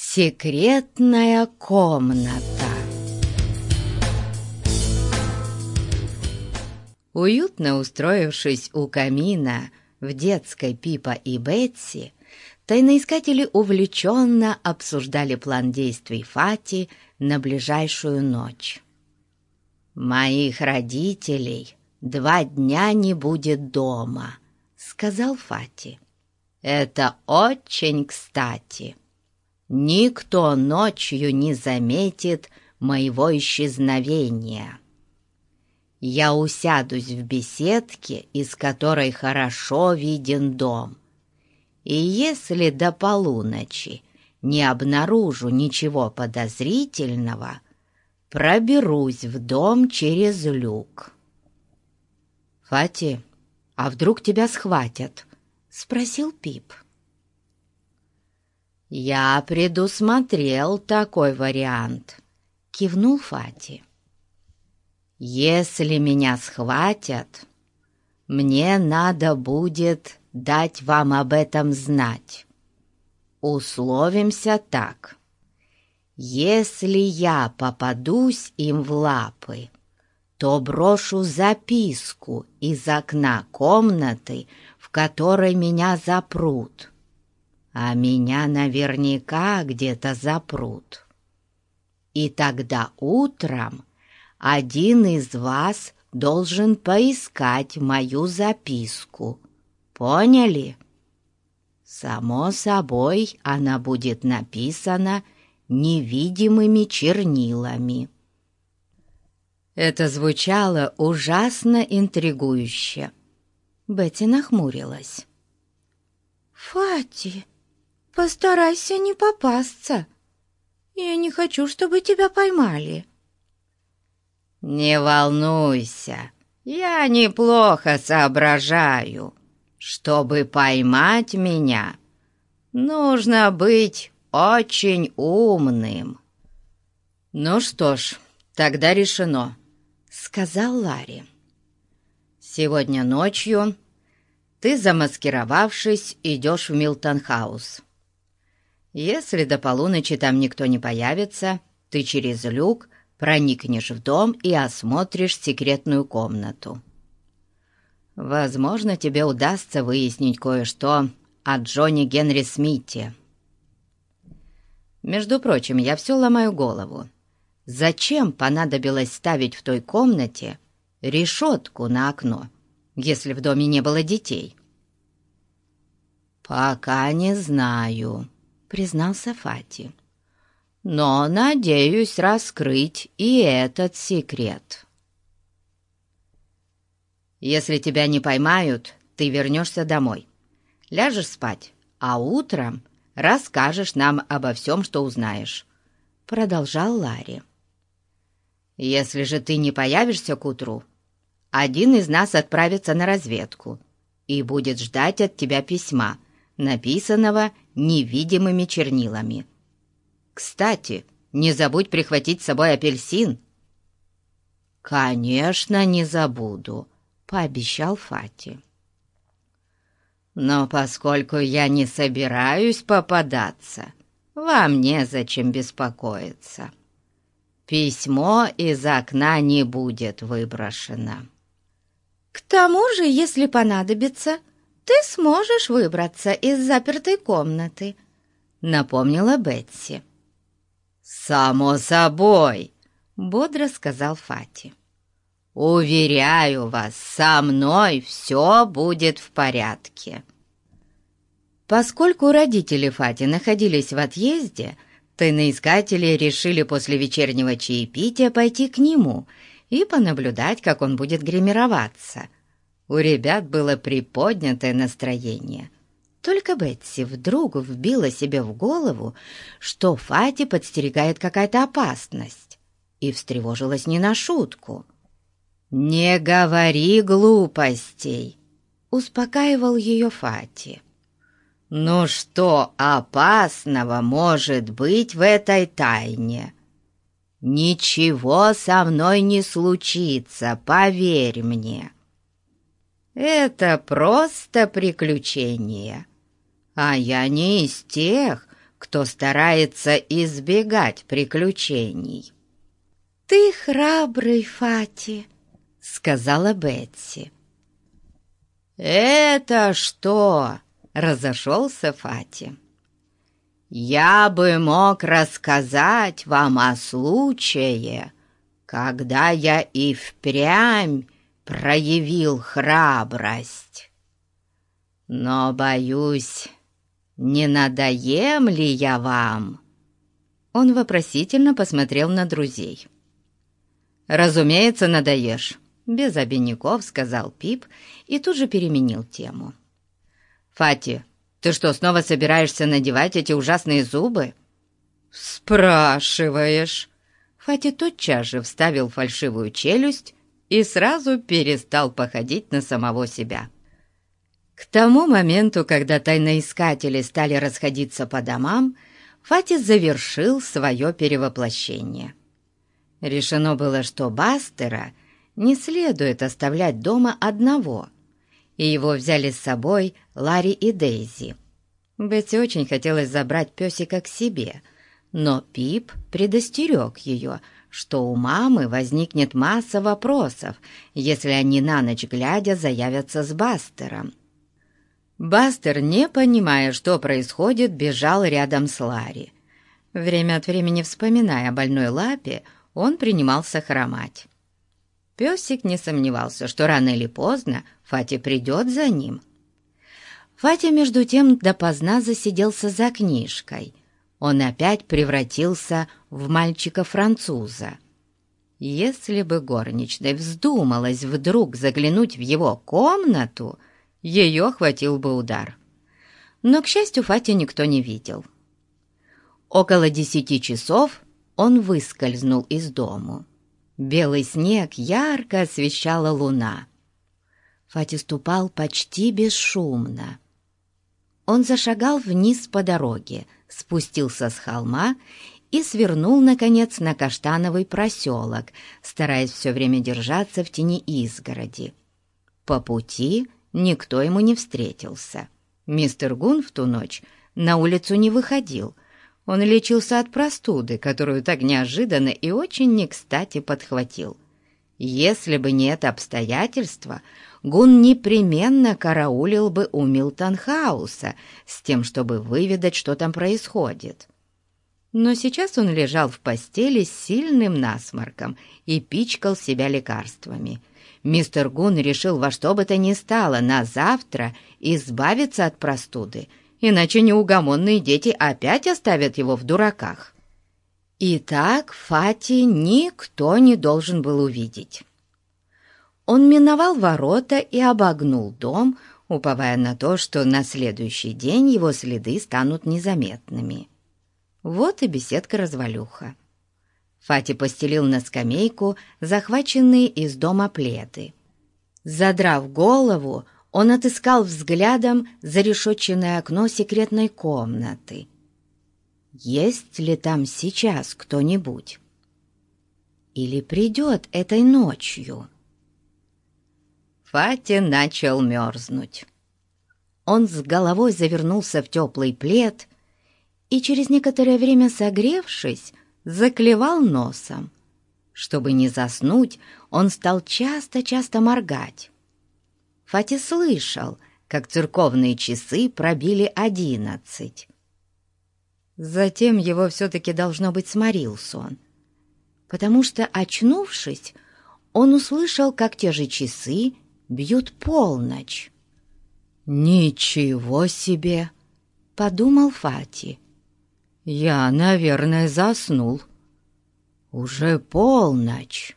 Секретная комната. Уютно устроившись у камина в детской Пипа и Бетси, тайноискатели увлеченно обсуждали план действий Фати на ближайшую ночь. «Моих родителей 2 дня не будет дома», — сказал Фати. «Это очень кстати. Никто ночью не заметит моего исчезновения. Я усядусь в беседке, из которой хорошо виден дом, и если до полуночи не обнаружу ничего подозрительного, проберусь в дом через люк». «Фати, а вдруг тебя схватят?» — спросил Пип. «Я предусмотрел такой вариант», — кивнул Фати. «Если меня схватят, мне надо будет дать вам об этом знать. Условимся так. Если я попадусь им в лапы, то брошу записку из окна комнаты, в которой меня запрут. А меня наверняка где-то запрут. И тогда утром один из вас должен поискать мою записку. Поняли? Само собой, она будет написана невидимыми чернилами». Это звучало ужасно интригующе. Бетти нахмурилась. «Фати, постарайся не попасться. Я не хочу, чтобы тебя поймали». «Не волнуйся, я неплохо соображаю. Чтобы поймать меня, нужно быть очень умным». «Ну что ж, тогда решено», — сказал Ларри. «Сегодня ночью ты, замаскировавшись, идешь в Милтон-хаус. Если до полуночи там никто не появится, ты через люк проникнешь в дом и осмотришь секретную комнату. Возможно, тебе удастся выяснить кое-что о Джоне Генри Смите. Между прочим, я все ломаю голову. Зачем понадобилось ставить в той комнате решетку на окно, если в доме не было детей?» «Пока не знаю», — признался Фати. «Но надеюсь раскрыть и этот секрет». «Если тебя не поймают, ты вернешься домой, ляжешь спать, а утром расскажешь нам обо всем, что узнаешь», — продолжал Ларри. «Если же ты не появишься к утру, один из нас отправится на разведку и будет ждать от тебя письма, написанного невидимыми чернилами. Кстати, не забудь прихватить с собой апельсин». «Конечно, не забуду», — пообещал Фати. «Но поскольку я не собираюсь попадаться, вам незачем беспокоиться. Письмо из окна не будет выброшено». «К тому же, если понадобится, ты сможешь выбраться из запертой комнаты», — напомнила Бетси. «Само собой», — бодро сказал Фати. «Уверяю вас, со мной все будет в порядке». Поскольку родители Фати находились в отъезде, тайноискатели решили после вечернего чаепития пойти к нему и понаблюдать, как он будет гримироваться. У ребят было приподнятое настроение. Только Бетси вдруг вбила себе в голову, что Фати подстерегает какая-то опасность, и встревожилась не на шутку. «Не говори глупостей», — успокаивал ее Фати. «Ну что опасного может быть в этой тайне? Ничего со мной не случится, поверь мне. Это просто приключение, а я не из тех, кто старается избегать приключений». «Ты храбрый, Фати», — сказала Бетси. «Это что?» — разошелся Фати. «Я бы мог рассказать вам о случае, когда я и впрямь проявил храбрость. Но, боюсь, не надоем ли я вам?» Он вопросительно посмотрел на друзей. «Разумеется, надоешь», — без обиняков сказал Пип и тут же переменил тему. «Фати, ты что, снова собираешься надевать эти ужасные зубы?» «Спрашиваешь». Фати тотчас же вставил фальшивую челюсть и сразу перестал походить на самого себя. К тому моменту, когда тайноискатели стали расходиться по домам, Фати завершил свое перевоплощение. Решено было, что Бастера не следует оставлять дома одного, и его взяли с собой Ларри и Дейзи. Бетти очень хотелось забрать песика к себе, но Пип предостерег ее, что у мамы возникнет масса вопросов, если они на ночь глядя заявятся с Бастером. Бастер, не понимая, что происходит, бежал рядом с Ларри. Время от времени, вспоминая о больной лапе, он принимался хромать. Песик не сомневался, что рано или поздно Фати придет за ним. Фати, между тем, допоздна засиделся за книжкой. Он опять превратился в мальчика-француза. Если бы горничной вздумалось вдруг заглянуть в его комнату, ее хватил бы удар. Но, к счастью, Фати никто не видел. Около 10 часов он выскользнул из дому. Белый снег ярко освещала луна. Фати ступал почти бесшумно. Он зашагал вниз по дороге, спустился с холма и свернул, наконец, на каштановый проселок, стараясь все время держаться в тени изгороди. По пути никто ему не встретился. Мистер Гун в ту ночь на улицу не выходил. Он лечился от простуды, которую так неожиданно и очень не кстати подхватил. Если бы не это обстоятельство, Гун непременно караулил бы у Милтон-хауса с тем, чтобы выведать, что там происходит. Но сейчас он лежал в постели с сильным насморком и пичкал себя лекарствами. Мистер Гун решил во что бы то ни стало на завтра избавиться от простуды, иначе неугомонные дети опять оставят его в дураках. Итак, Фати никто не должен был увидеть. Он миновал ворота и обогнул дом, уповая на то, что на следующий день его следы станут незаметными. Вот и беседка-развалюха. Фати постелил на скамейку захваченные из дома пледы. Задрав голову, он отыскал взглядом зарешетченное окно секретной комнаты. Есть ли там сейчас кто-нибудь? Или придет этой ночью? Фати начал мерзнуть. Он с головой завернулся в теплый плед и через некоторое время, согревшись, заклевал носом. Чтобы не заснуть, он стал часто-часто моргать. Фати слышал, как церковные часы пробили 11. Затем его все-таки, должно быть, сморил сон, потому что, очнувшись, он услышал, как те же часы бьют полночь. «Ничего себе!» — подумал Фати. «Я, наверное, заснул. Уже полночь.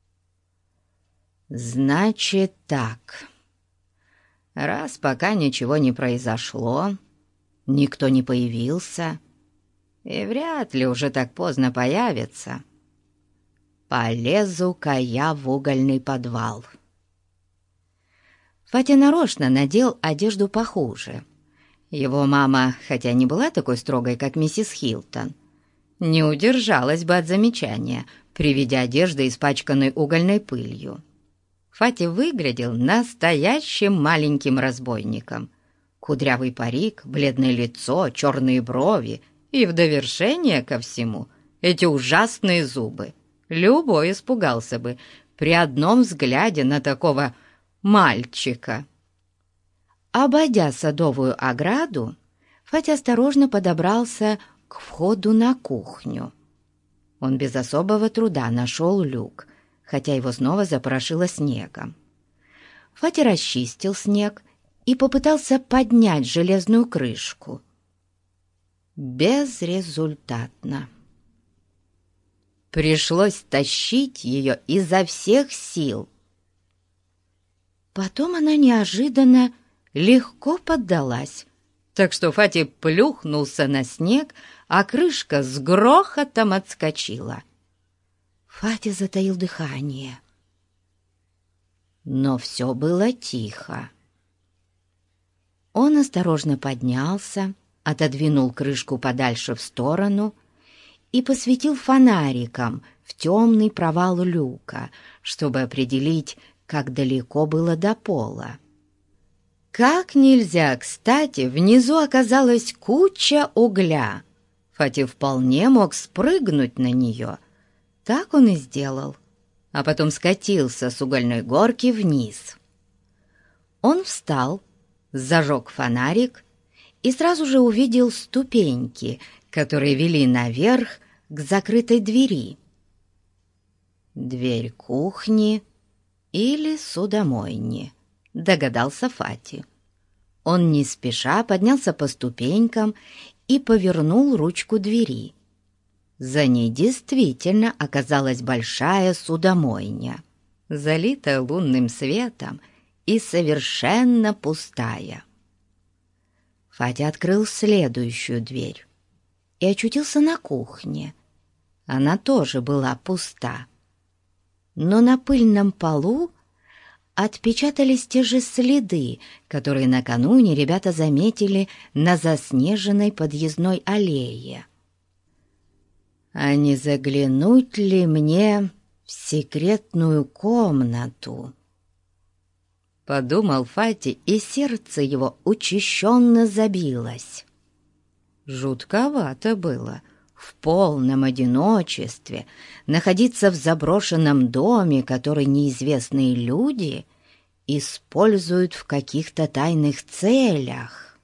Значит так. Раз пока ничего не произошло, никто не появился, и вряд ли уже так поздно появится, полезу-ка я в угольный подвал». Фати нарочно надел одежду похуже. Его мама, хотя не была такой строгой, как миссис Хилтон, не удержалась бы от замечания при виде одежды, испачканной угольной пылью. Фати выглядел настоящим маленьким разбойником. Кудрявый парик, бледное лицо, черные брови И в довершение ко всему эти ужасные зубы. Любой испугался бы при одном взгляде на такого мальчика. Обойдя садовую ограду, Фатя осторожно подобрался к входу на кухню. Он без особого труда нашел люк, хотя его снова запорошило снегом. Фатя расчистил снег и попытался поднять железную крышку. Безрезультатно. Пришлось тащить ее изо всех сил. Потом она неожиданно легко поддалась, так что Фати плюхнулся на снег, а крышка с грохотом отскочила. Фатя затаил дыхание. Но все было тихо. Он осторожно поднялся, отодвинул крышку подальше в сторону и посветил фонариком в темный провал люка, чтобы определить, как далеко было до пола. Как нельзя кстати, внизу оказалась куча угля. Фати вполне мог спрыгнуть на нее. Так он и сделал, а потом скатился с угольной горки вниз. Он встал, зажег фонарик и сразу же увидел ступеньки, которые вели наверх к закрытой двери. Дверь кухни или судомойни, догадался Фати. Он не спеша поднялся по ступенькам и повернул ручку двери. За ней действительно оказалась большая судомойня, залитая лунным светом и совершенно пустая. Фатя открыл следующую дверь и очутился на кухне. Она тоже была пуста, но на пыльном полу отпечатались те же следы, которые накануне ребята заметили на заснеженной подъездной аллее. «А не заглянуть ли мне в секретную комнату?» Подумал Фати, и сердце его учащенно забилось. Жутковато было в полном одиночестве находиться в заброшенном доме, который неизвестные люди используют в каких-то тайных целях.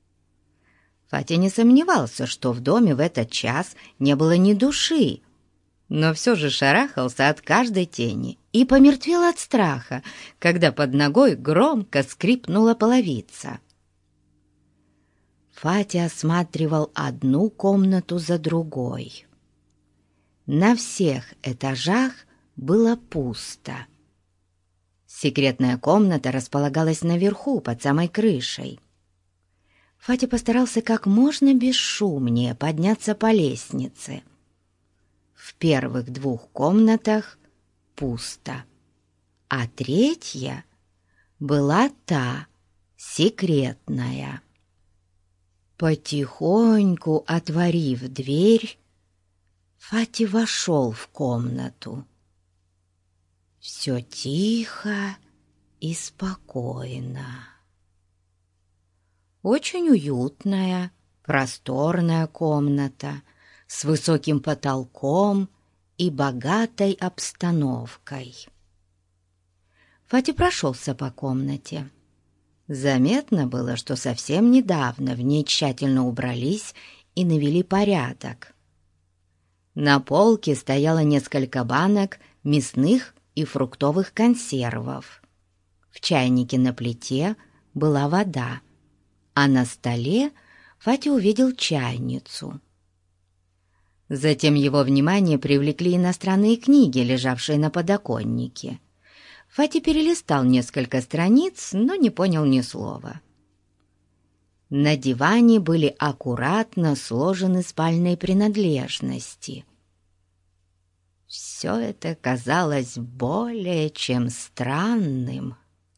Фатя не сомневался, что в доме в этот час не было ни души, но все же шарахался от каждой тени и помертвел от страха, когда под ногой громко скрипнула половица. Фатя осматривал одну комнату за другой. На всех этажах было пусто. Секретная комната располагалась наверху, под самой крышей. Фатя постарался как можно бесшумнее подняться по лестнице. В первых двух комнатах пусто, а третья была та, секретная. Потихоньку отворив дверь, Фати вошел в комнату. Все тихо и спокойно. Очень уютная, просторная комната с высоким потолком и богатой обстановкой. Фати прошелся по комнате. Заметно было, что совсем недавно в ней тщательно убрались и навели порядок. На полке стояло несколько банок мясных и фруктовых консервов. В чайнике на плите была вода, а на столе Фатя увидел чайницу. Затем его внимание привлекли иностранные книги, лежавшие на подоконнике. Фатя перелистал несколько страниц, но не понял ни слова. На диване были аккуратно сложены спальные принадлежности. Все это казалось более чем странным.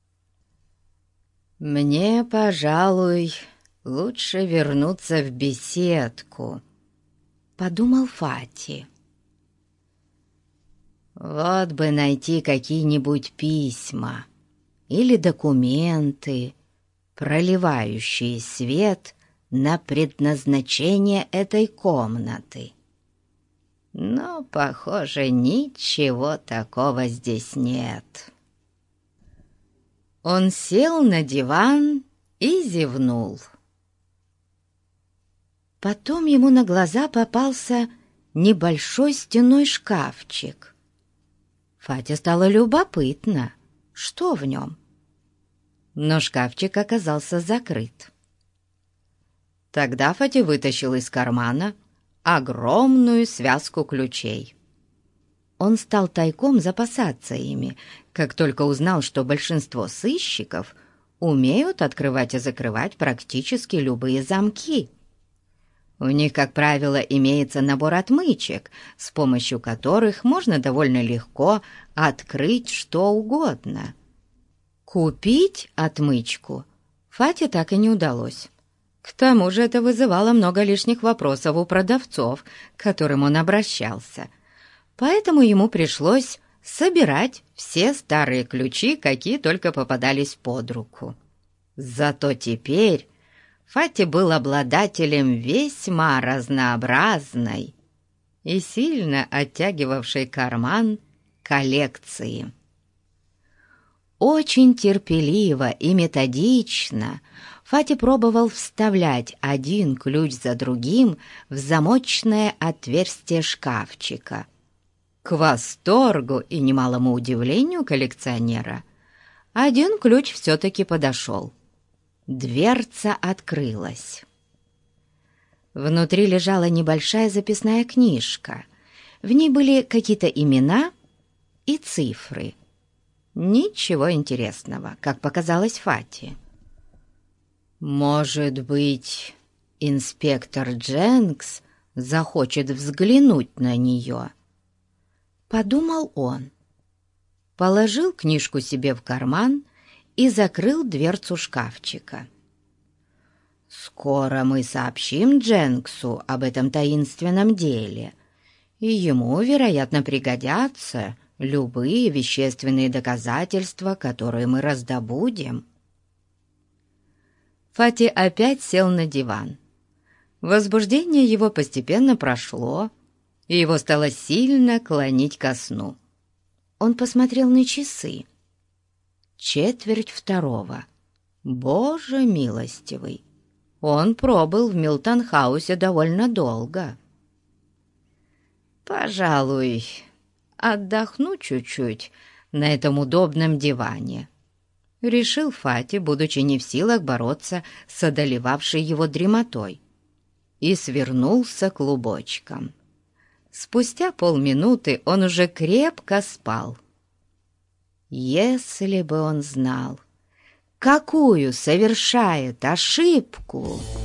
«Мне, пожалуй, лучше вернуться в беседку», — подумал Фати. «Вот бы найти какие-нибудь письма или документы, проливающие свет на предназначение этой комнаты. Но, похоже, ничего такого здесь нет. Он сел на диван и зевнул. Потом ему на глаза попался небольшой стенной шкафчик. Фате стало любопытно, что в нем. Но шкафчик оказался закрыт. Тогда Фате вытащил из кармана огромную связку ключей. Он стал тайком запасаться ими, как только узнал, что большинство сыщиков умеют открывать и закрывать практически любые замки. У них, как правило, имеется набор отмычек, с помощью которых можно довольно легко открыть что угодно. Купить отмычку Фате так и не удалось. К тому же это вызывало много лишних вопросов у продавцов, к которым он обращался. Поэтому ему пришлось собирать все старые ключи, какие только попадались под руку. Зато теперь Фате был обладателем весьма разнообразной и сильно оттягивавшей карман коллекции. Очень терпеливо и методично Фате пробовал вставлять один ключ за другим в замочное отверстие шкафчика. К восторгу и немалому удивлению коллекционера один ключ все-таки подошел. Дверца открылась. Внутри лежала небольшая записная книжка. В ней были какие-то имена и цифры. Ничего интересного, как показалось Фате. Может быть, инспектор Дженкс захочет взглянуть на нее? Подумал он. Положил книжку себе в карман и закрыл дверцу шкафчика. «Скоро мы сообщим Дженксу об этом таинственном деле, и ему, вероятно, пригодятся любые вещественные доказательства, которые мы раздобудем». Фате опять сел на диван. Возбуждение его постепенно прошло, и его стало сильно клонить ко сну. Он посмотрел на часы. 1:45. Боже милостивый! Он пробыл в Милтон-хаусе довольно долго. «Пожалуй, отдохну чуть-чуть на этом удобном диване», — решил Фате, будучи не в силах бороться с одолевавшей его дремотой, и свернулся клубочком. Спустя полминуты он уже крепко спал. Если бы он знал, какую совершает ошибку...